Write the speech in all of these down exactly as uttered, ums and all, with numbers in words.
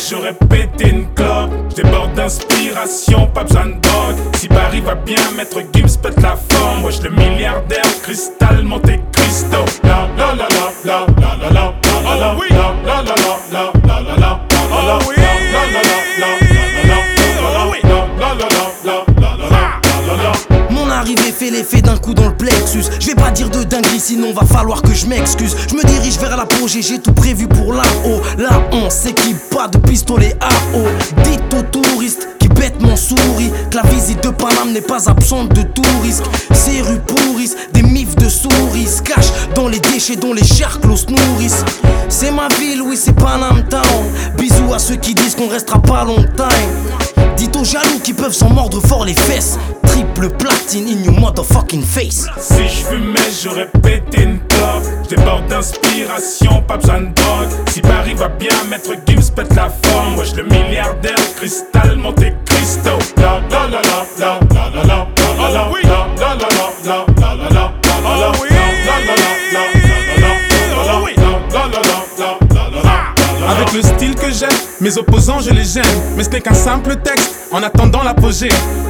j'aurais pété une clope. J'déborde d'inspiration, pas besoin de drogue. Si Paris va bien, Maître Gims pète la forme. Wesh le milliardaire, Cristal, Monte Cristo. La la la la la la la la la la la la la la la la la. Mon arrivée fait l'effet d'un coup dans le plexus. Je vais pas dire de dinguerie sinon va falloir que je m'excuse. Je me dirige vers l'apogée, j'ai tout prévu pour là-haut. Là on s'équipe pas de pistolet à eau. Dites aux touristes qui bêtement sourient que la visite de Paname n'est pas absente de tout risque. Ces rues pourrissent, des mifs de souris se cachent dans les déchets dont les charclos se nourrissent. C'est ma ville, oui c'est Paname Town. Bisous à ceux qui disent qu'on restera pas longtemps. Dites aux jaloux qui peuvent s'en mordre fort les fesses. Triple platine in your motherfucking face. Si je fumais, j'aurais pété une clope. J'déborde d'inspiration, pas besoin de drogue. Si Paris va bien, Maître Gims pète la forme. Wesh le milliardaire, Cristal, Monte Cristo. La la la la la la la la la la la la la la la la la. Avec le style que j'ai, mes opposants je les gêne. Mais ce n'est qu'un simple texte en attendant l'apogée.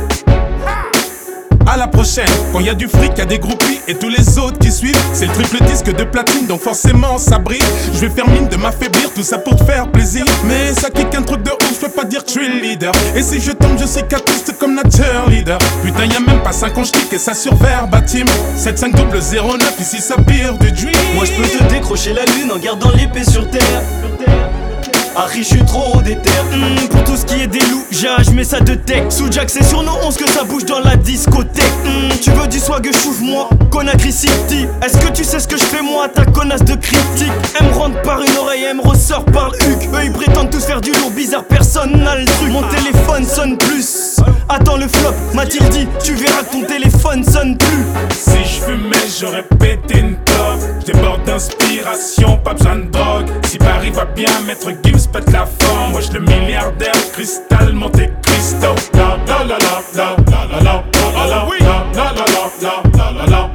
À la prochaine, quand y a du fric, y a des groupies et tous les autres qui suivent. C'est le triple disque de platine, donc forcément ça brille. Je vais faire mine de m'affaiblir, tout ça pour te faire plaisir. Mais ça kick un truc de ouf, je peux pas dire que je suis le leader. Et si je tombe, je cicatrise comme Nature Leader. Putain, y a même pas cinq ans, je clique et ça sur verbatim. sept cinq double zéro neuf, ici ça pire du dream. Moi je peux te décrocher la lune en gardant l'épée sur terre. Harry, je suis trop déter. Mmh, pour tout ce qui est des loups, je mets ça de tech. Sous Jack, c'est sur nos onze que ça bouge dans la discothèque. Mmh, tu veux du swag, chouffe-moi, Conakry City. Est-ce que tu sais ce que je fais moi, ta connasse de critique? Elle me rentre par une oreille, elle me ressort par le huc. Eux ils prétendent tous faire du lourd bizarre, personne n'a le truc. Mon téléphone sonne plus. Attends le flop, Mathilde dit, tu verras que ton téléphone sonne plus. Si je fumais, j'aurais pété une clope. J'déborde d'inspiration, pas besoin de drogue. Si Paris va bien, Maître Gims pète la forme. Wesh le milliardaire, Cristal, Monte Cristo. La la la la la la la la la la la la la la la la.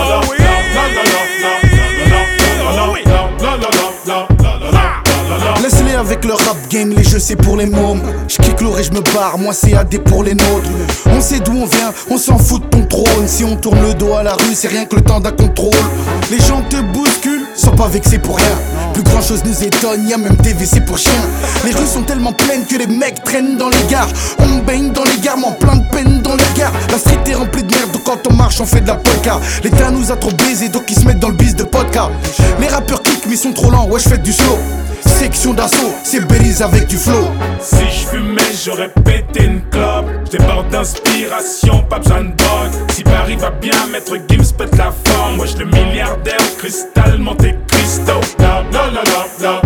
Laisse-les avec le rap game, les jeux c'est pour les mômes. J'kick l'or et j'me barre, moi c'est A D pour les nôtres. On sait d'où on vient, on s'en fout de ton trône. Si on tourne le dos à la rue, c'est rien que le temps d'un contrôle. Les gens te bousculent, sont pas vexés pour rien. Plus grand chose nous étonne, y'a même des W C pour chiens. Les rues sont tellement pleines que les mecs traînent dans les gares. On baigne dans les gares, mais en plein de peine dans les gares. La street est remplie de merde, donc quand on marche on fait de la polka. L'État nous a trop baisé, donc ils se mettent dans le bis de podcast. Les rappeurs kick mais ils sont trop lents, ouais j'fais du slow. Section d'assaut, c'est Belize avec du flow. Si je fumais, j'aurais pété une clope. J'déborde d'inspiration, pas besoin de drogue. Si Paris va bien, Maître Gims pète la forme. Wesh le milliardaire, Cristal, Monte Cristo. La la la la la